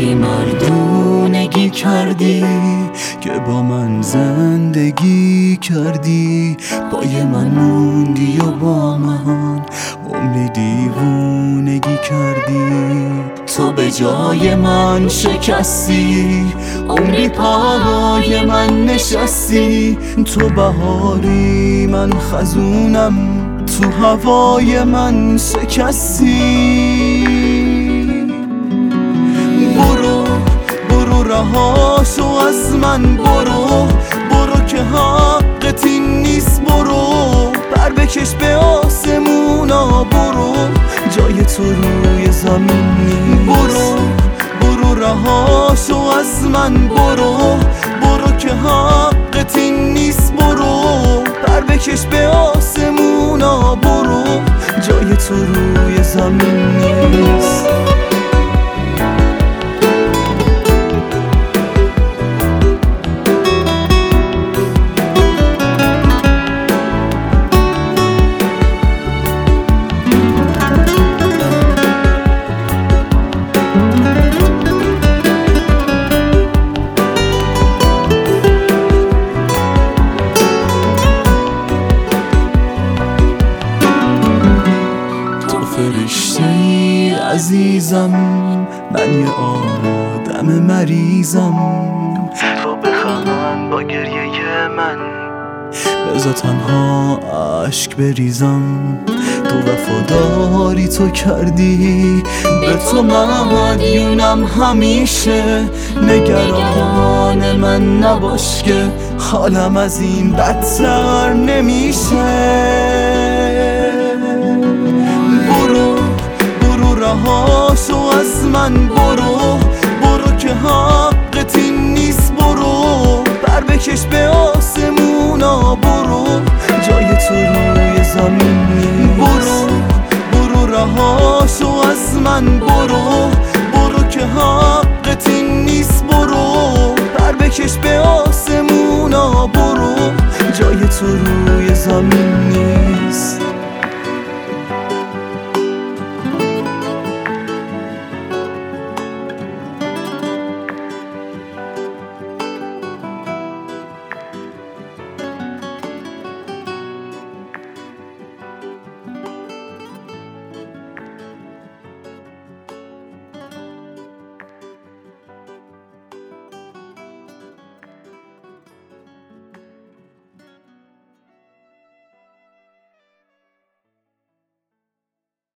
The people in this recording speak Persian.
خیلی مردونگی کردی که با من زندگی کردی، پای من موندی و با من عمری دیوونگی کردی. تو به جای من شکستی، عمری پای من نشستی. تو بهاری من خزونم، تو هوای من شکستی. برو رها شو از من، برو که حقت این نیست. برو پر بکش به آسمونا، برو جای تو روی زمین نیست. برو رها شو از من، برو که حقت این نیست. برو پر بکش به آسمونا، برو جای تو روی زمین نیست. فرشته‌ای عزیزم، من یه آدم مریضم. تو بخند با گریه من، بذار تنها عشق بریزم. تو وفاداری تو کردی، به تو مدیونم همیشه. نگران من نباش که حالم از این بدتر نمیشه. برو رها شو از من، برو که حقت این نیست. برو پر بکش به آسمونا، برو جای تو روی زمین نیست. برو رها شو از من، برو که حقت این نیست. برو پر بکش به آسمونا، برو جای تو روی زمین نیست.